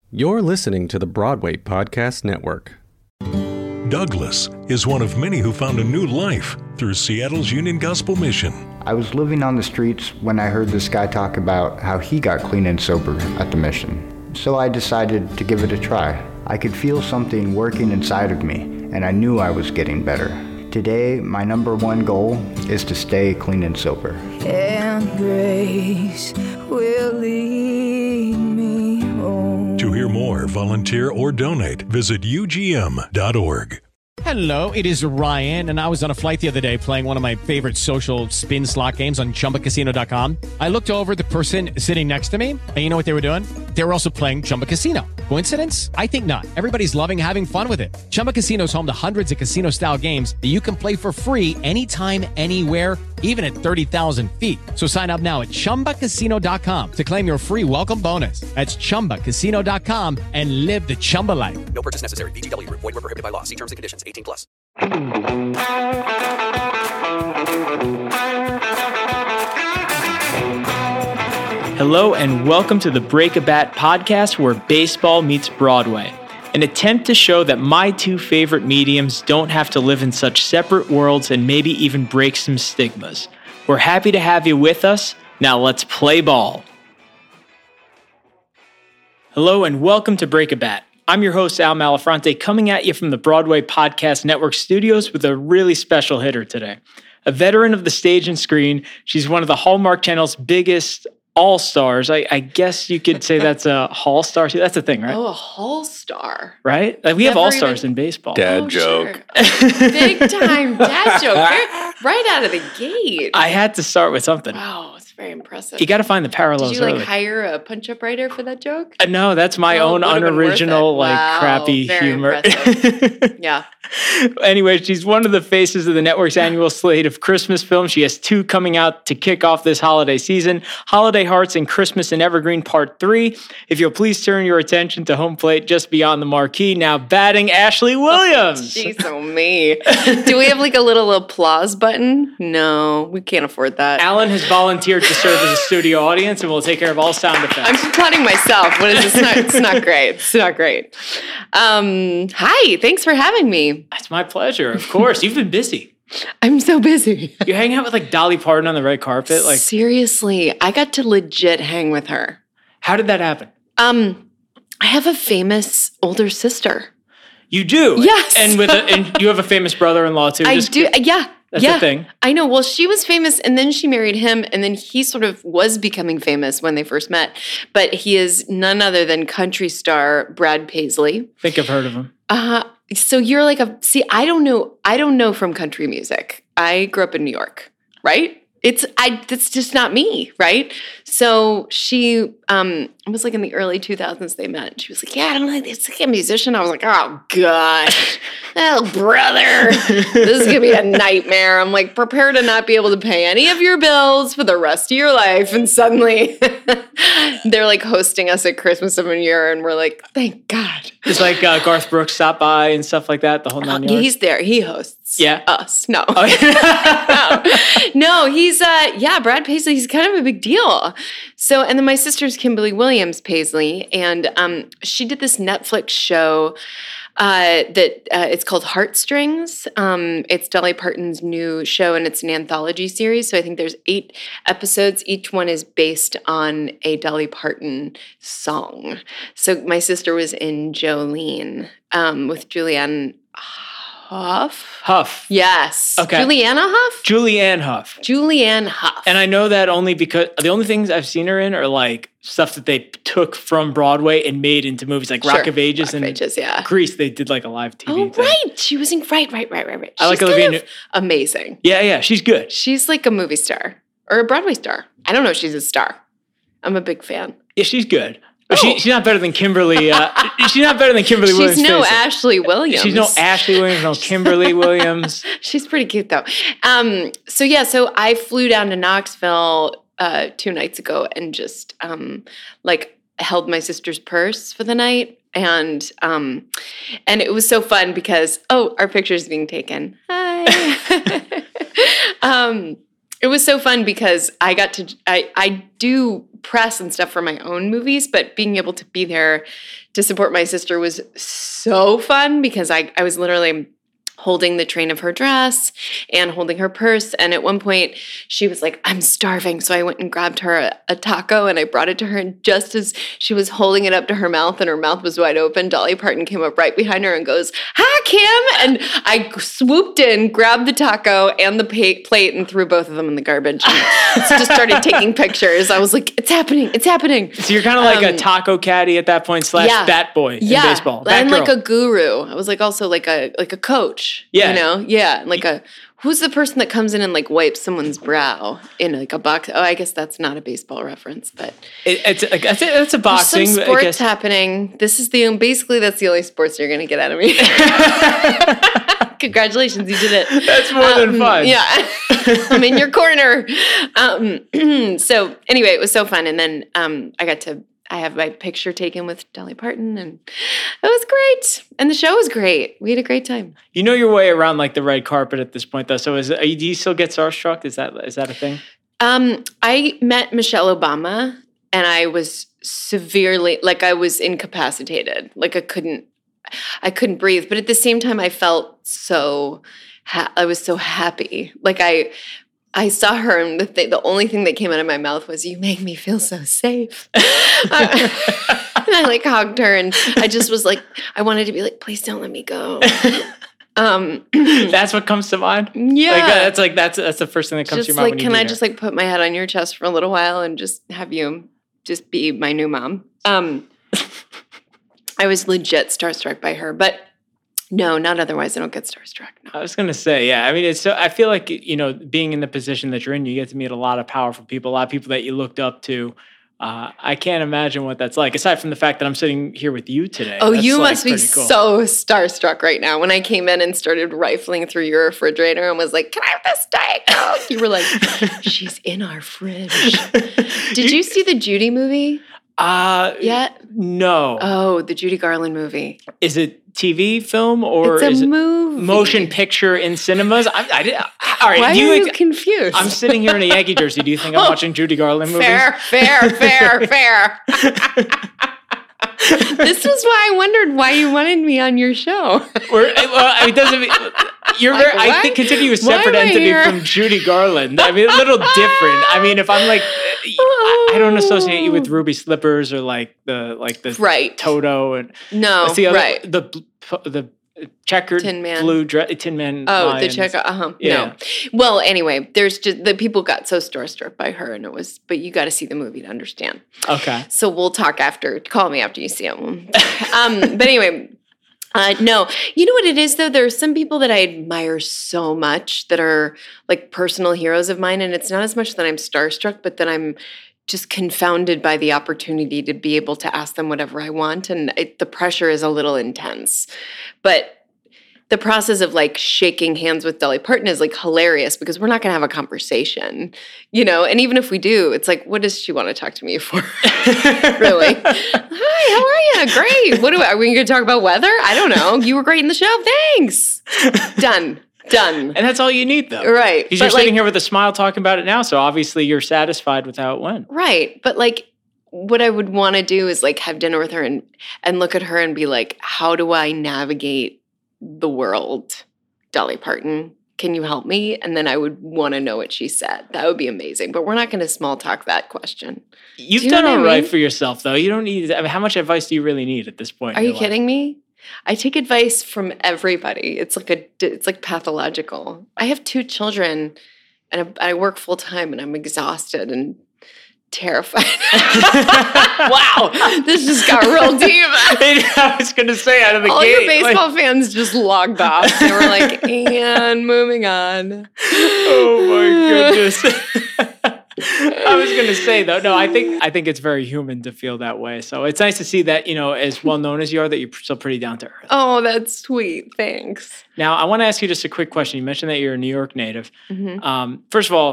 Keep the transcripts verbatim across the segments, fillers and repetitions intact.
You're listening to the Broadway Podcast Network. Douglas is one of many who found a new life through Seattle's Union Gospel Mission. I was living on the streets when I heard this guy talk about how he got clean and sober at the mission. So I decided to give it a try. I could feel something working inside of me, and I knew I was getting better. Today, my number one goal is to stay clean and sober. And grace will lead me home. To hear more, volunteer, or donate, visit U G M dot org. Hello, it is Ryan, and I was on a flight the other day playing one of my favorite social spin slot games on Chumba Casino dot com. I looked over at the person sitting next to me, and you know what they were doing? They were also playing Chumba Casino. Coincidence? I think not. Everybody's loving having fun with it. Chumba Casino is home to hundreds of casino-style games that you can play for free anytime, anywhere, even at thirty thousand feet. So sign up now at Chumba Casino dot com to claim your free welcome bonus. That's Chumba Casino dot com and live the Chumba life. No purchase necessary. V G W. Void where prohibited by law. See terms and conditions. eighteen plus. Hello and welcome to the Break a Bat podcast where baseball meets Broadway. An attempt to show that my two favorite mediums don't have to live in such separate worlds and maybe even break some stigmas. We're happy to have you with us. Now let's play ball. Hello and welcome to Break a Bat. I'm your host, Al Malafronte, coming at you from the Broadway Podcast Network studios with a really special hitter today. A veteran of the stage and screen, she's one of the Hallmark Channel's biggest all-stars. I, I guess you could say that's a hall star. That's a thing, right? Oh, a hall star. Right? Like we Never have all-stars even... in baseball. Dad oh, joke. Sure. Big time dad joke. Right out of the gate. I had to start with something. Wow, it's very impressive. You got to find the parallels. Did you like early. hire a punch-up writer for that joke? Uh, no, that's my oh, own unoriginal, like wow, crappy very humor. Yeah. Anyway, she's one of the faces of the network's annual slate of Christmas films. She has two coming out to kick off this holiday season, Holiday Hearts and Christmas in Evergreen Part three. If you'll please turn your attention to home plate just beyond the marquee, now batting Ashley Williams. Jeez, oh me. Do we have like a little applause button? No, we can't afford that. Alan has volunteered to serve as a studio audience and will take care of all sound effects. I'm just applauding myself. What is this? It's not, it's not great. It's not great. Um, hi, thanks for having me. It's my pleasure, of course. You've been busy. I'm so busy. You hang out with like Dolly Parton on the red carpet, like seriously. I got to legit hang with her. How did that happen? Um, I have a famous older sister. You do, yes, and with a, and you have a famous brother-in-law too. I Just, do, yeah. That's yeah, the thing. I know. Well, she was famous, and then she married him, and then he sort of was becoming famous when they first met. But he is none other than country star Brad Paisley. I think I've heard of him. Uh, so you're like a see. I don't know. I don't know from country music. I grew up in New York, right? It's I. That's just not me, right? So she um it was like in the early two thousands they met. She was like, yeah, I don't know, it's like a musician. I was like, oh gosh, oh brother, this is gonna be a nightmare. I'm like, prepare to not be able to pay any of your bills for the rest of your life. And suddenly they're like hosting us at Christmas of a year, and we're like, thank God. It's like uh, Garth Brooks stopped by and stuff like that. The whole nine yards. He's there. He hosts. Yeah, us. No, oh, yeah. no. No, he's uh, yeah, Brad Paisley. He's kind of a big deal. So, and then my sister's Kimberly Williams Paisley, and um, she did this Netflix show uh, that uh, it's called Heartstrings. Um, it's Dolly Parton's new show, and it's an anthology series. So I think there's eight episodes. Each one is based on a Dolly Parton song. So my sister was in Jolene um, with Julianne Hough? Huff. Yes. Okay. Juliana Hough? Julianne Hough. Julianne Hough. And I know that only because the only things I've seen her in are like stuff that they took from Broadway and made into movies like sure. Rock of Ages Rock and of Ages, yeah. Grease. They did like a live T V Oh, thing. right. She was in, right, right, right, right, right. I like She's Olivia kind New- of amazing. Yeah, yeah. She's good. She's like a movie star or a Broadway star. I don't know if she's a star. I'm a big fan. Yeah, she's good. But Oh. she, she's not better than Kimberly. Uh, she's not better than Kimberly She's Williams. no face it. Ashley Williams. She's no Ashley Williams, no Kimberly Williams. She's pretty cute though. Um, so yeah, so I flew down to Knoxville uh, two nights ago and just um, like held my sister's purse for the night. And um, and it was so fun because, oh, our picture's being taken. Hi. um, it was so fun because I got to, I, I do press and stuff for my own movies, but being able to be there to support my sister was so fun because I, I was literally holding the train of her dress and holding her purse. And at one point she was like, I'm starving. So I went and grabbed her a, a taco and I brought it to her. And just as she was holding it up to her mouth and her mouth was wide open, Dolly Parton came up right behind her and goes, hi, Kim. And I swooped in, grabbed the taco and the pa- plate and threw both of them in the garbage. And just started taking pictures. I was like, it's happening. It's happening. So you're kind of like Um, a taco caddy at that point slash yeah. bat boy Yeah. in baseball. Bat and girl. like a guru. I was like also like a like a coach. Yeah. You know? Yeah. Like a who's the person that comes in and like wipes someone's brow in like a box? Oh, I guess that's not a baseball reference, but It, it's it's a, it's a there's boxing. some I sports guess. happening. This is the basically that's the only sports you're gonna get out of me. Congratulations, you did it. That's more than Um, fun. Yeah. I'm in your corner. Um, so anyway, it was so fun. And then um, I got to I have my picture taken with Dolly Parton, and it was great. And the show was great. We had a great time. You know your way around like the red carpet at this point, though. So is are you, do you still get starstruck? Is that is that a thing? Um, I met Michelle Obama, and I was severely like I was incapacitated. Like I couldn't, I couldn't breathe. But at the same time, I felt so. Ha- I was so happy. Like I. I saw her, and the, th- the only thing that came out of my mouth was, you make me feel so safe. I, and I, like, hugged her, and I just was like, I wanted to be like, please don't let me go. Um, That's what comes to mind? yeah. Like, uh, that's like, that's that's the first thing that comes Just to your mind like, when you can meet I her. just, like, put my head on your chest for a little while and just have you just be my new mom? Um, I was legit starstruck by her, but no, not otherwise. I don't get starstruck. No. I was going to say, yeah. I mean, it's so, I feel like, you know, being in the position that you're in, you get to meet a lot of powerful people, a lot of people that you looked up to. Uh, I can't imagine what that's like, aside from the fact that I'm sitting here with you today. Oh, That's, you like, must be pretty cool. so starstruck right now. When I came in and started rifling through your refrigerator and was like, can I have this Diet Coke? You were like, she's in our fridge. Did you see the Judy movie Uh, yet? No. Oh, the Judy Garland movie. Is it T V film or It's a is it movie. motion picture in cinemas? I, I did. All right. Why do are you ex- confused? I'm sitting here in a Yankee jersey. Do you think I'm watching Judy Garland movies? Fair, fair, fair, fair. This was why I wondered why you wanted me on your show. Or, well, it doesn't. mean- You're. Like, very, I why- think consider you a why am separate I entity here? from Judy Garland. I mean, a little different. I mean, if I'm like, I, I don't associate you with Ruby Slippers or like the like the Right. Toto and No, what's the other right. the the checkered Tin Man. blue dress Tin Man. Oh, Lions. the check. Uh huh. Yeah. No. Well, anyway, there's just the people got so starstruck by her, and it was. But you got to see the movie to understand. Okay. So we'll talk after. Call me after you see it. um, but anyway, uh, no. You know what it is though? There are some people that I admire so much that are like personal heroes of mine, and it's not as much that I'm starstruck, but that I'm just confounded by the opportunity to be able to ask them whatever I want, and it, the pressure is a little intense. But the process of like shaking hands with Dolly Parton is like hilarious because we're not going to have a conversation, you know? And even if we do, it's like, what does she want to talk to me for? Really? Hi, how are you? Great. What do I, are we going to talk about weather? I don't know. You were great in the show. Thanks. Done. Done. And that's all you need, though. Right. Because But, you're sitting like- here with a smile talking about it now, so obviously you're satisfied with how it went. Right. But like, what I would want to do is like have dinner with her and and look at her and be like, how do I navigate the world, Dolly Parton? Can you help me? And then I would want to know what she said. That would be amazing. But we're not going to small talk that question. You've Do you know done what I all right mean? for yourself, though. You don't need. I mean, how much advice do you really need at this point? Are in you your life? kidding me? I take advice from everybody. It's like a it's like pathological. I have two children and I, I work full time and I'm exhausted and terrified. Wow, this just got real deep. I was going to say out of the All gate. your like- baseball fans just logged off. They were like, and moving on. Oh my goodness. I was going to say though, no, I think I think it's very human to feel that way. So it's nice to see that, you know, as well known as you are, that you're still pretty down to earth. Oh, that's sweet. Thanks. Now, I want to ask you just a quick question. You mentioned that you're a New York native. Mhm. Um, first of all,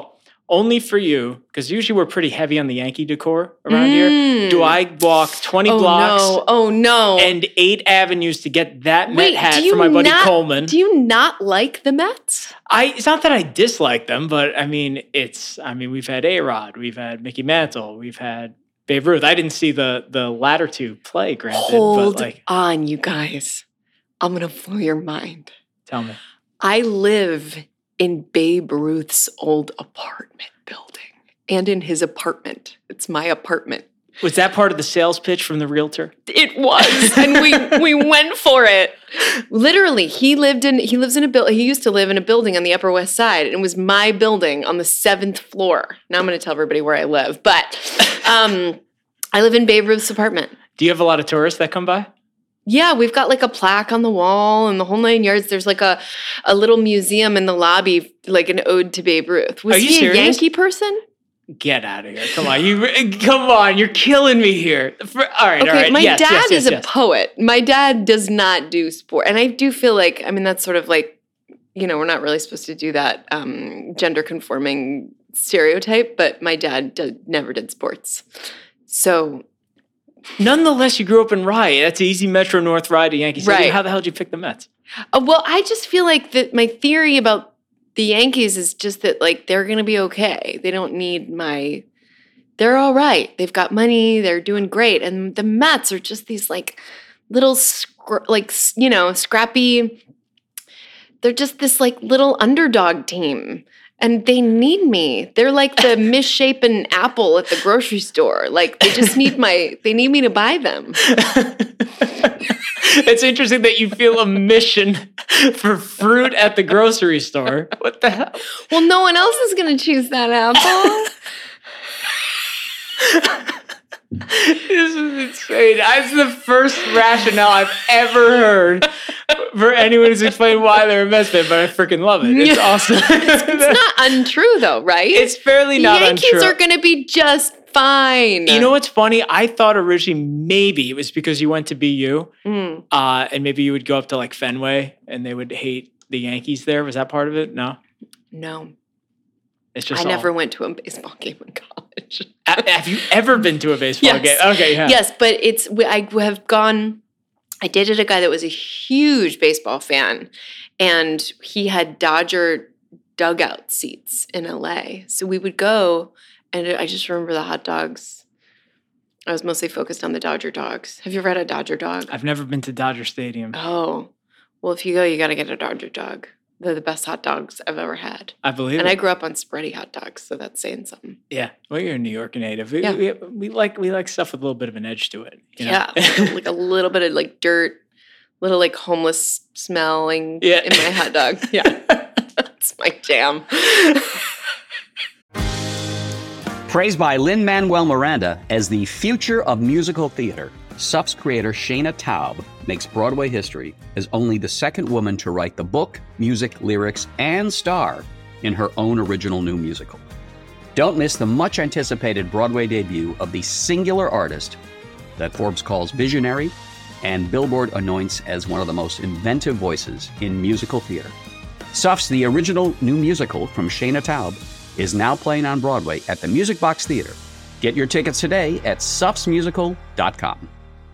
only for you, because usually we're pretty heavy on the Yankee decor around Mm. here. Do I walk twenty Oh blocks no! Oh no! and eight avenues to get that Met Wait, hat do you for my buddy not, Coleman? Do you not like the Mets? I it's not that I dislike them, but I mean it's I mean we've had A-Rod, we've had Mickey Mantle, we've had Babe Ruth. I didn't see the the latter two play, granted, Hold but like on, you guys. I'm gonna blow your mind. tell me. I live in Babe Ruth's old apartment building and in his apartment. It's my apartment. Was that part of the sales pitch from the realtor? It was, and we we went for it. Literally, he lived in he lives in a building. He used to live in a building on the Upper West Side, and it was my building on the seventh floor. Now I'm going to tell everybody where I live, but um, I live in Babe Ruth's apartment. Do you have a lot of tourists that come by? Yeah, we've got like a plaque on the wall and the whole nine yards. There's like a, a little museum in the lobby, like an ode to Babe Ruth. Was Are you he serious? a Yankee person? Get out of here! Come on, you come on! You're killing me here. For, all right, Okay, all right. my yes, dad yes, yes, is a yes. poet. My dad does not do sport. And I do feel like, I mean, that's sort of like, you know, we're not really supposed to do that um, gender conforming stereotype, but my dad did, never did sports. So, Nonetheless, you grew up in Rye. That's an easy Metro North ride to Yankee Stadium. Right. How the hell did you pick the Mets? uh, well, I just feel like that my theory about the Yankees is just that, like, they're going to be okay. They don't need my, they're all right. They've got money. They're doing great. And the Mets are just these, like, little, scr- like, s- you know, scrappy, they're just this, like, little underdog team. And they need me. They're like the misshapen apple at the grocery store. Like, they just need my, they need me to buy them. It's interesting that you feel a mission for fruit at the grocery store. What the hell? Well, no one else is going to choose that apple. This is insane. That's the first rationale I've ever heard for anyone who's explained why they're a Mets fan, but I freaking love it. It's awesome. It's not untrue, though, right? It's fairly the not Yankees untrue. are going to be just fine. You know what's funny? I thought originally maybe it was because you went to B U, Mm. uh, and maybe you would go up to like Fenway and they would hate the Yankees there. Was that part of it? No? No, It's just I all- never went to a baseball game in college. Ha- Have you ever been to a baseball Yes. game? Okay, yeah. Yes, but it's I have gone. I dated a guy that was a huge baseball fan, and he had Dodger dugout seats in L A. So we would go, and I just remember the hot dogs. I was mostly focused on the Dodger dogs. Have you ever had a Dodger dog? I've never been to Dodger Stadium. Oh, well, if you go, you got to get a Dodger dog. They're the best hot dogs I've ever had. I believe And it. I grew up on spready hot dogs, so that's saying something. Yeah. Well, you're a New York native. We, Yeah. we, we like we like stuff with a little bit of an edge to it. You know? Yeah, like, like a little bit of like dirt, little like homeless smelling Yeah. in my hot dog. Yeah, that's my jam. Praised by Lin-Manuel Miranda as the future of musical theater, S U F's creator Shayna Taub makes Broadway history as only the second woman to write the book, music, lyrics, and star in her own original new musical. Don't miss the much-anticipated Broadway debut of the singular artist that Forbes calls visionary and Billboard anoints as one of the most inventive voices in musical theater. S U F's The Original New Musical from Shayna Taub is now playing on Broadway at the Music Box Theater. Get your tickets today at sufs musical dot com.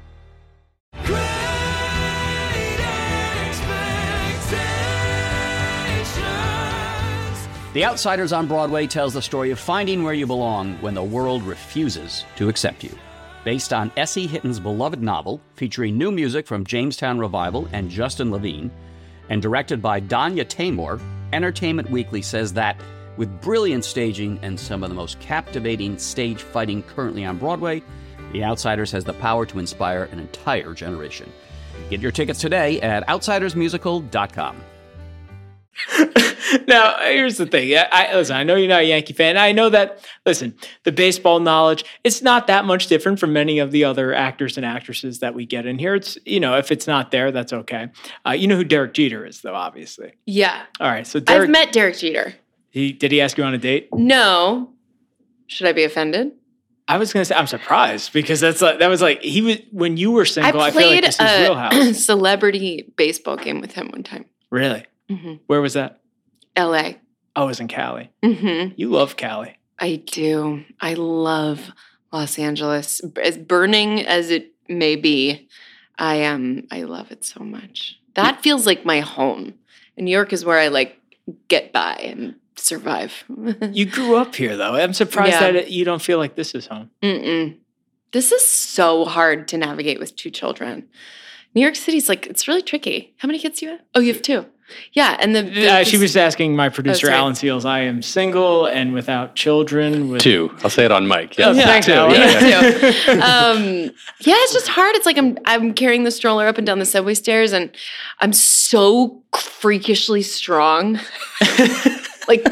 The Outsiders on Broadway tells the story of finding where you belong when the world refuses to accept you. Based on Essie Hitton's beloved novel, featuring new music from Jamestown Revival and Justin Levine, and directed by Danya Taymor, Entertainment Weekly says that with brilliant staging and some of the most captivating stage fighting currently on Broadway, The Outsiders has the power to inspire an entire generation. Get your tickets today at outsiders musical dot com. Now, here's the thing. I, I listen. I know you're not a Yankee fan. I know that. Listen, the baseball knowledge, it's not that much different from many of the other actors and actresses that we get in here. It's, you know, if it's not there, that's okay. Uh, you know who Derek Jeter is, though, obviously. Yeah, All right. So Derek, I've met Derek Jeter. he did he ask you on a date? No, should I be offended? I was gonna say I'm surprised because that's like that was like he was when you were single. I, I feel like played this is a wheelhouse. celebrity baseball game with him one time. Really? hmm Where was that? L A. I was in Cali. Mm-hmm. You love Cali. I do. I love Los Angeles. As burning as it may be, I um I love it so much. That feels like my home. And New York is where I like get by and survive. You grew up here, though. I'm surprised Yeah. that you don't feel like this is home. Mm-mm. This is so hard to navigate with two children. New York City's like, it's really tricky. How many kids do you have? Oh, you have two. Yeah, and the, the Uh, she this- was asking my producer, sorry. Alan Seals. I am single and without children. With Two. I'll say it on mic. Oh, Yes. thanks, Two. Alan. Yeah, yeah. too. Um, yeah, it's just hard. It's like I'm I'm carrying the stroller up and down the subway stairs, and I'm so freakishly strong, like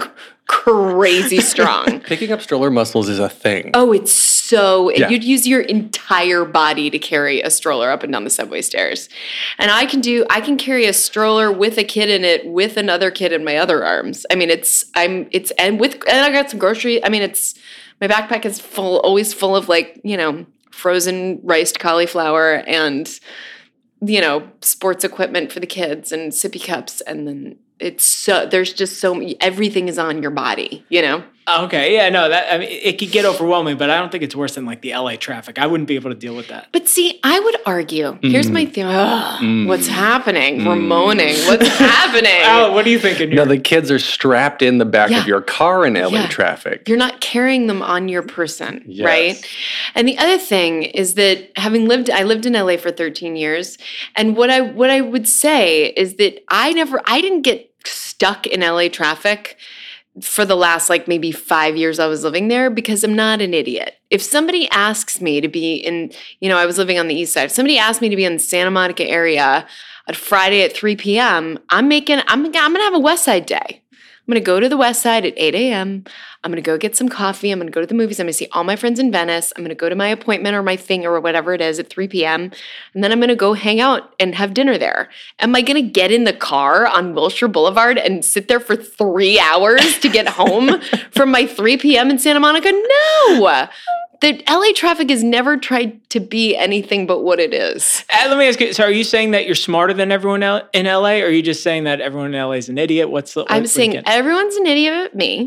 crazy strong. Picking up stroller muscles is a thing. Oh, it's so Yeah. you'd use your entire body to carry a stroller up and down the subway stairs, and I can do I can carry a stroller with a kid in it with another kid in my other arms. I mean, it's I'm it's and with and I got some groceries. I mean, it's my backpack is full, always full of like you know frozen riced cauliflower and you know sports equipment for the kids and sippy cups, and then it's so there's just so everything is on your body, you know. Okay, yeah, no, that I mean, it could get overwhelming, but I don't think it's worse than like the L A traffic. I wouldn't be able to deal with that. But see, I would argue. Here's my thing. Ugh, Mm. What's happening? We're moaning. What's happening? Alan, what do you think? In No, your- the kids are strapped in the back Yeah. of your car in L A Yeah. traffic. You're not carrying them on your person, Yes. right? And the other thing is that having lived, I lived in L A for thirteen years, and what I what I would say is that I never, I didn't get stuck in L A traffic for the last like maybe five years I was living there because I'm not an idiot. If somebody asks me to be in, you know, I was living on the east side. If somebody asked me to be in the Santa Monica area on Friday at three p.m., I'm making, I'm, I'm going to have a West Side day. I'm going to go to the West Side at eight a.m. I'm going to go get some coffee. I'm going to go to the movies. I'm going to see all my friends in Venice. I'm going to go to my appointment or my thing or whatever it is at three p.m. And then I'm going to go hang out and have dinner there. Am I going to get in the car on Wilshire Boulevard and sit there for three hours to get home from my three p.m. in Santa Monica? No. The L A traffic has never tried to be anything but what it is. Uh, let me ask you, so are you saying that you're smarter than everyone el- in L A, or are you just saying that everyone in L A is an idiot? What's the... I'm what- saying what everyone's an idiot but me.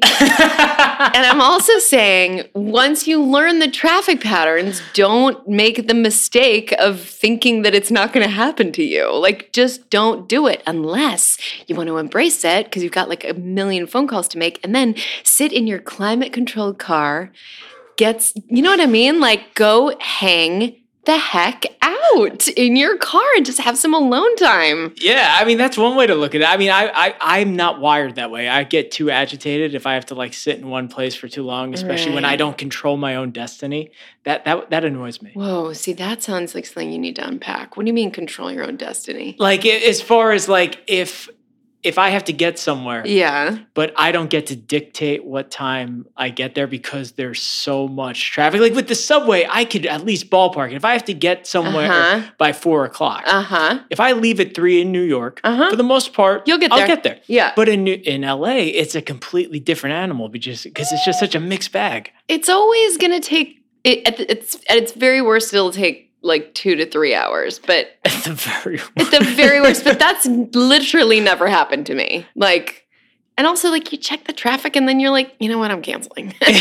And I'm also saying once you learn the traffic patterns, don't make the mistake of thinking that it's not going to happen to you. Like, just don't do it unless you want to embrace it because you've got like a million phone calls to make, and then sit in your climate controlled car. Gets, you know what I mean? Like, go hang the heck out in your car and just have some alone time. Yeah, I mean, that's one way to look at it. I mean, I, I, I'm not wired that way. I get too agitated if I have to like sit in one place for too long, especially when I Right. don't control my own destiny. That, that, that annoys me. Whoa, see, that sounds like something you need to unpack. What do you mean control your own destiny? Like, a- as far as like, if, if I have to get somewhere, Yeah. but I don't get to dictate what time I get there because there's so much traffic. Like with the subway, I could at least ballpark it. If I have to get somewhere Uh-huh. by four o'clock, Uh-huh. if I leave at three in New York, Uh-huh. for the most part, You'll get I'll there. get there. Yeah. But in New- in L A, it's a completely different animal because because it's just such a mixed bag. It's always going to take, it, at, the, it's, at its very worst, it'll take like two to three hours. But At the very at the very worst, but that's literally never happened to me. Like, and also like you check the traffic and then you're like, you know what, I'm canceling. I'm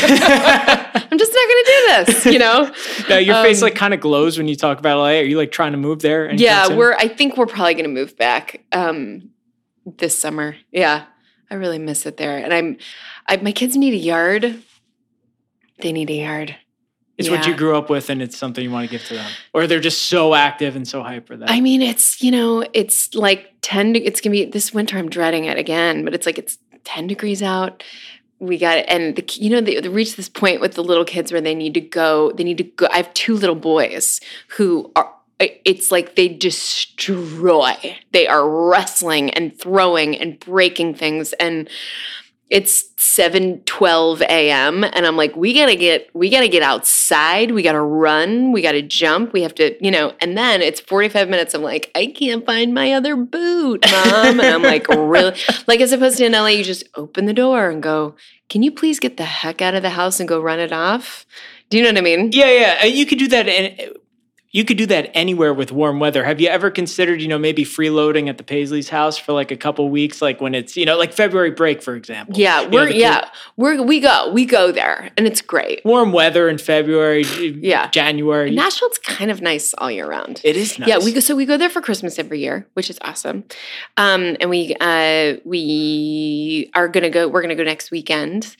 just not going to do this, you know? Now, your face Um, like kind of glows when you talk about L A. Are you like trying to move there? anytime Yeah, soon? we're, I think we're probably going to move back um, this summer. Yeah. I really miss it there. And I'm, I, my kids need a yard. They need a yard. It's what you Yeah. grew up with, and it's something you want to give to them, or they're just so active and so hyper that. I mean, it's, you know, it's like ten, de- it's going to be, this winter I'm dreading it again, but it's like, it's ten degrees out. We got it. And, the, you know, they, they reach this point with the little kids where they need to go, they need to go. I have two little boys who are, it's like they destroy. They are wrestling and throwing and breaking things. And it's seven twelve a.m. and I'm like, we gotta get, we gotta get outside. We gotta run. We gotta jump. We have to, you know. And then it's forty-five minutes. I'm like, I can't find my other boot, Mom. And I'm like, really? Like, as opposed to in L A, you just open the door and go, can you please get the heck out of the house and go run it off? Do you know what I mean? Yeah, yeah. And you could do that in You could do that anywhere with warm weather. Have you ever considered, you know, maybe freeloading at the Paisley's house for like a couple weeks, like when it's, you know, like February break, for example? Yeah, You know, we're the yeah, kid- we're we go we go there, and it's great. warm weather in February, Yeah. January. Nashville's kind of nice all year round. It is nice. Yeah, we go. So we go there for Christmas every year, which is awesome. Um, and we uh, we are gonna go. We're gonna go next weekend.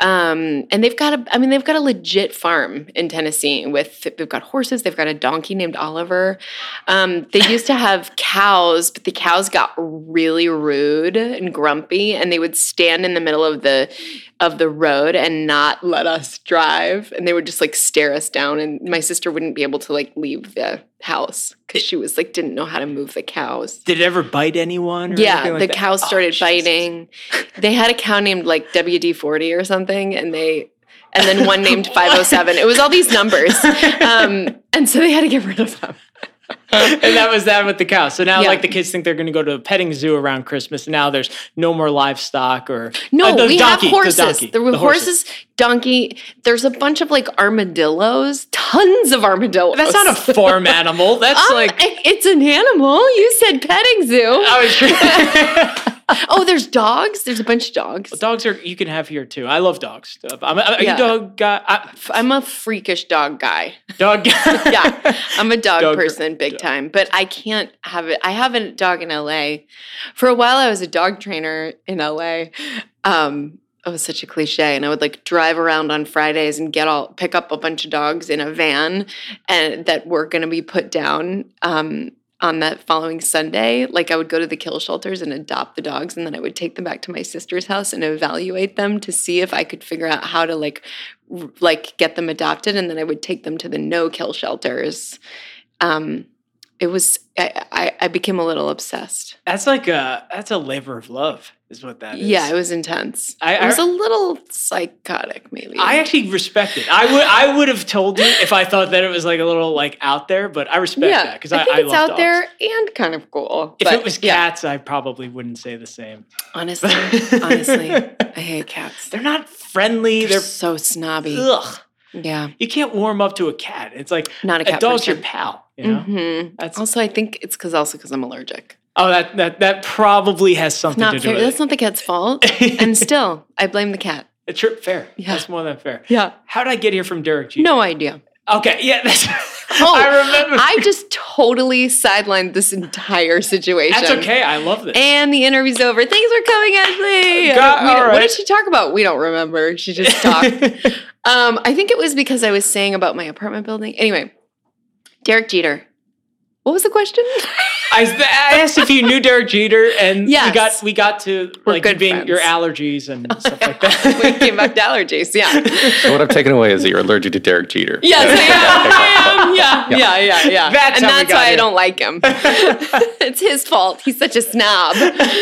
Um, and they've got a. I mean, they've got a legit farm in Tennessee with. They've got horses. They've got a donkey named Oliver. Um, they used to have cows, but the cows got really rude and grumpy, and they would stand in the middle of the of the road and not let us drive, and they would just like stare us down. And my sister wouldn't be able to like leave the house because she was like didn't know how to move the cows. Did it ever bite anyone? Or Yeah, anything like the that? cows Oh, started Jesus. biting. They had a cow named like W D forty or something, and they and then one named five oh seven. It was all these numbers, um, and so they had to get rid of them. And that was that with the cows. So now, Yeah. like, the kids think they're going to go to a petting zoo around Christmas. And now there's no more livestock or No, uh, the we donkey, have horses. The donkey, there were the horses, donkey. There's a bunch of like armadillos, tons of armadillos. That's not a farm animal. That's Um, like it's an animal. You said petting zoo. I was sure. Oh, there's dogs. There's a bunch of dogs. Dogs are you can have here too. I love dogs. I'm a, are Yeah. you a dog guy? I, I'm a freakish dog guy. dog guy. Yeah, I'm a dog, Dog- person, big time. But I can't have it. I have a dog in L A. For a while, I was a dog trainer in L A. Um, it was such a cliche, and I would like drive around on Fridays and get all pick up a bunch of dogs in a van, and that were going to be put down. Um, on that following Sunday, like I would go to the kill shelters and adopt the dogs, and then I would take them back to my sister's house and evaluate them to see if I could figure out how to like r- like get them adopted, and then I would take them to the no kill shelters. Um, it was I, I, I became a little obsessed. That's like a that's a labor of love, is what that is. Yeah, it was intense. I- it was I- a little psychotic, maybe. I actually respect it. I would I would have told you if I thought that it was like a little like out there, but I respect yeah, that because I I, think I it's love out dogs. there and kind of cool. If but, it was yeah, cats, I probably wouldn't say the same. honestly, honestly, I hate cats. They're not friendly. They're They're so snobby. ugh. Yeah, You can't warm up to a cat. It's like not a cat dog's person. your pal. You know. Mhm. That's Also, I think it's because also because I'm allergic. oh that that that probably has something Not to do fair. with That's it. not the cat's fault. And still, I blame the cat. It's true, fair. Yeah. That's more than fair. Yeah. How did I get here from Derek Jeter? No idea. Okay, yeah, that's. Oh, I remember. I just totally sidelined this entire situation. That's okay. I love this. And the interview's over. Thanks for coming, Ashley. God, We don't- all What right. did she talk about? We don't remember. She just talked. um, I think it was because I was saying about my apartment building. Anyway, Derek Jeter. What was the question? I, I asked if you knew Derek Jeter, and Yes. we got we got to We're like good being friends. your allergies and stuff like we that. came back to allergies. Yeah. So what I've taken away is that you're allergic to Derek Jeter. Yes, I am. Yeah, yeah, yeah, yeah. That's and how we that's got why I here. don't like him. It's his fault. He's such a snob.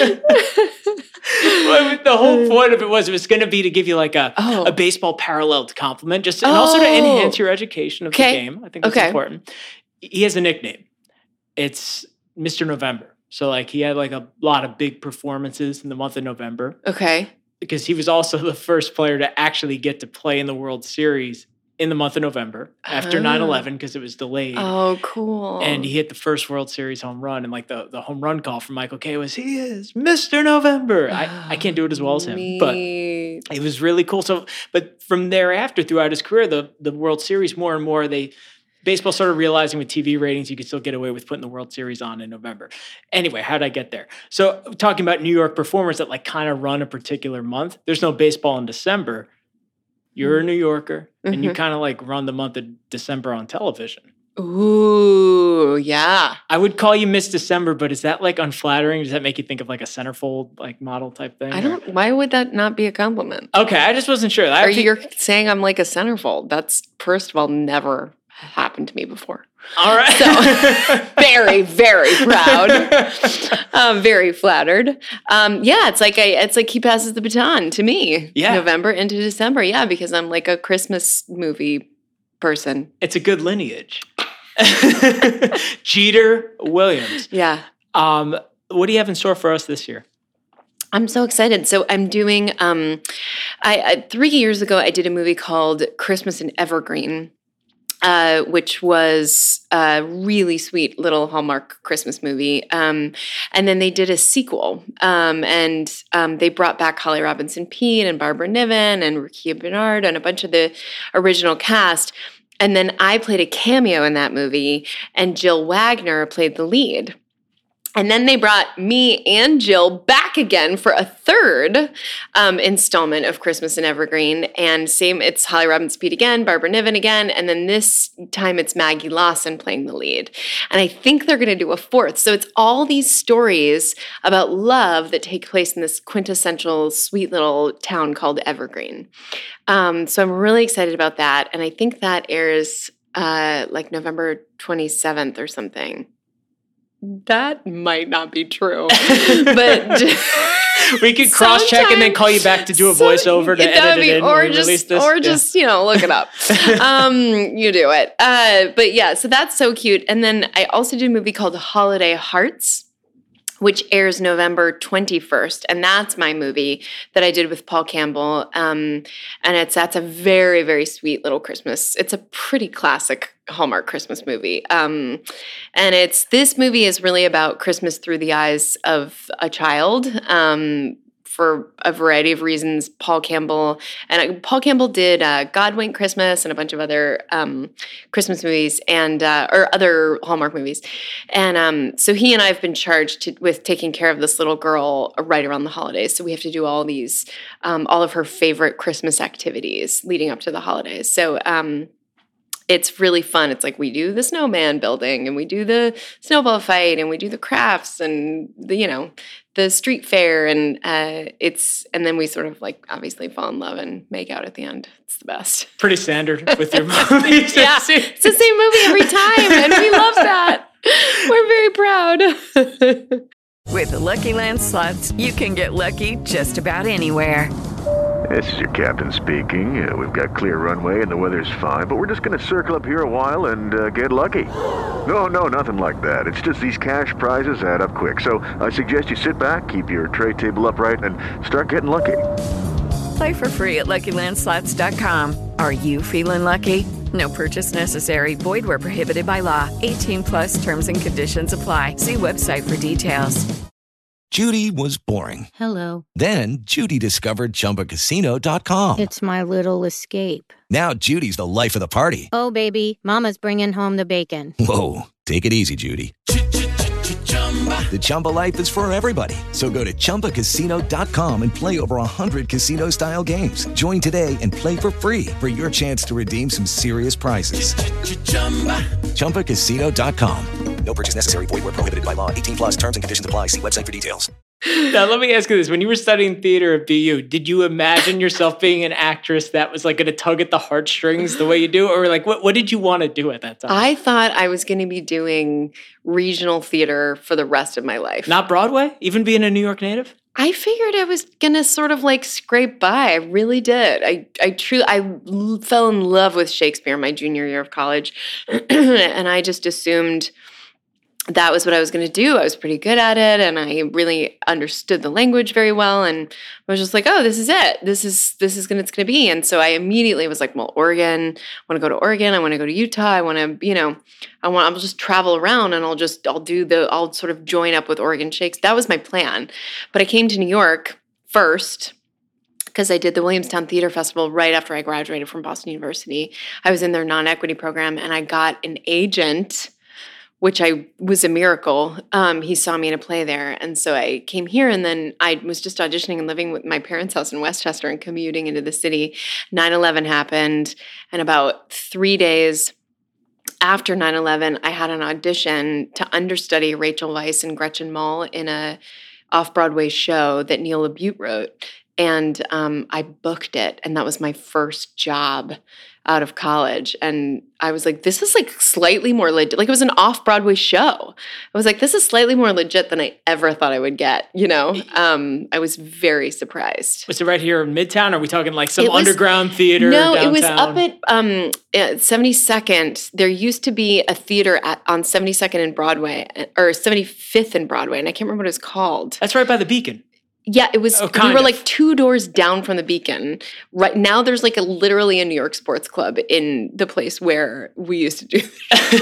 Well, the whole point of it was it was going to be to give you like a Oh. a baseball paralleled compliment, just and also to Oh. enhance your education of Okay. the game. I think that's Okay. important. He has a nickname. It's Mister November. So like he had like a lot of big performances in the month of November Okay. because he was also the first player to actually get to play in the World Series in the month of November after Oh. nine eleven because it was delayed. Oh, cool. And he hit the first World Series home run, and like the, the home run call from Michael Kay was, he is Mister November. I, I can't do it as well as him, but Neat. it was really cool. So, but from thereafter, throughout his career, the the World Series more and more they baseball started realizing with T V ratings you could still get away with putting the World Series on in November. Anyway, how did I get there? So talking about New York performers that like kind of run a particular month. There's no baseball in December. You're a New Yorker, and you Mhm. kind of like run the month of December on television. Ooh, yeah. I would call you Miss December, but is that like unflattering? Does that make you think of like a centerfold like model type thing? I or- don't. Why would that not be a compliment? Okay, I just wasn't sure. I Are think- you you're saying I'm like a centerfold? That's first of all never happened to me before. all right? So very, very proud. Um, very flattered. Um, yeah, it's like I, it's like he passes the baton to me. Yeah. November into December. Yeah, because I'm like a Christmas movie person. It's a good lineage. Jeter Williams. Yeah. Um, what do you have in store for us this year? I'm so excited. So I'm doing. Um, I, I three years ago I did a movie called Christmas in Evergreen, uh, which was a really sweet little Hallmark Christmas movie. Um, and then they did a sequel, um, and um, they brought back Holly Robinson Peete and Barbara Niven and Rukia Bernard and a bunch of the original cast. And then I played a cameo in that movie, and Jill Wagner played the lead. And then they brought me and Jill back again for a third um, installment of Christmas in Evergreen. And same, it's Holly Robinson Peete again, Barbara Niven again, and then this time it's Maggie Lawson playing the lead. And I think they're going to do a fourth. So it's all these stories about love that take place in this quintessential sweet little town called Evergreen. Um, so I'm really excited about that. And I think that airs uh, like November twenty-seventh or something. That might not be true, but we could cross check and then call you back to do a so, voiceover to edit be, it in or and just, release this. or yeah. just you know look it up. um, you do it. Uh, but yeah, so that's so cute. And then I also did a movie called Holiday Hearts, which airs November twenty-first. And that's my movie that I did with Paul Campbell. Um, and it's that's a very, very sweet little Christmas. It's a pretty classic Hallmark Christmas movie. Um, and it's this movie is really about Christmas through the eyes of a child. Um, for a variety of reasons, Paul Campbell, and uh, Paul Campbell did uh, God Wink Christmas and a bunch of other um, Christmas movies and uh, or other Hallmark movies. And um, so he and I have been charged to, with taking care of this little girl right around the holidays. So we have to do all these, um, all of her favorite Christmas activities leading up to the holidays. So um, it's really fun. It's like we do the snowman building and we do the snowball fight and we do the crafts and the, you know, the street fair, and uh, it's and then we sort of like obviously fall in love and make out at the end. It's the best. Pretty standard with your movies. Yeah, it's the same movie every time, and we love that. We're very proud. With the Lucky Land Slots, you can get lucky just about anywhere. This is your captain speaking. Uh, we've got clear runway and the weather's fine, but we're just going to circle up here a while and uh, get lucky. No, no, nothing like that. It's just these cash prizes add up quick. So I suggest you sit back, keep your tray table upright, and start getting lucky. Play for free at Lucky Land Slots dot com. Are you feeling lucky? No purchase necessary. Void where prohibited by law. eighteen plus terms and conditions apply. See website for details. Judy was boring. Hello. Then Judy discovered Chumba Casino dot com. It's my little escape. Now Judy's the life of the party. Oh, baby, mama's bringing home the bacon. Whoa, take it easy, Judy. The Chumba life is for everybody. So go to Chumba Casino dot com and play over one hundred casino-style games. Join today and play for free for your chance to redeem some serious prizes. Chumba Casino dot com. No purchase necessary. Void where prohibited by law. eighteen plus terms and conditions apply. See website for details. Now, let me ask you this. When you were studying theater at B U, did you imagine yourself being an actress that was like going to tug at the heartstrings the way you do? Or like, what, what did you want to do at that time? I thought I was going to be doing regional theater for the rest of my life. Not Broadway? Even being a New York native? I figured I was going to sort of like scrape by. I really did. I, I truly, I l- fell in love with Shakespeare my junior year of college. And I just assumed that was what I was going to do. I was pretty good at it, and I really understood the language very well. And I was just like, "Oh, this is it. This is this is going it's going to be." And so I immediately was like, "Well, Oregon. I want to go to Oregon. I want to go to Utah. I want to, you know, I want. I'll just travel around, and I'll just I'll do the I'll sort of join up with Oregon Shakes." That was my plan. But I came to New York first because I did the Williamstown Theater Festival right after I graduated from Boston University. I was in their non-equity program, and I got an agent, which I was a miracle. Um, he saw me in a play there. And so I came here, and then I was just auditioning and living with my parents' house in Westchester and commuting into the city. nine eleven happened, and about three days after nine eleven, I had an audition to understudy Rachel Weisz and Gretchen Mol in a off-Broadway show that Neil LaBute wrote. And um, I booked it, and that was my first job out of college. And I was like, this is like slightly more legit. Like, it was an off-Broadway show. I was like, this is slightly more legit than I ever thought I would get, you know? Um, I was very surprised. Was it right here in Midtown? Or are we talking like some It was- underground theater No, downtown? it was up at um, at seventy-second. There used to be a theater at, on seventy-second and Broadway, or seventy-fifth and Broadway, and I can't remember what it was called. That's right by the Beacon. Yeah, it was, Oh, we kind were of. like two doors down from the Beacon. Right now there's like a literally a New York sports club in the place where we used to do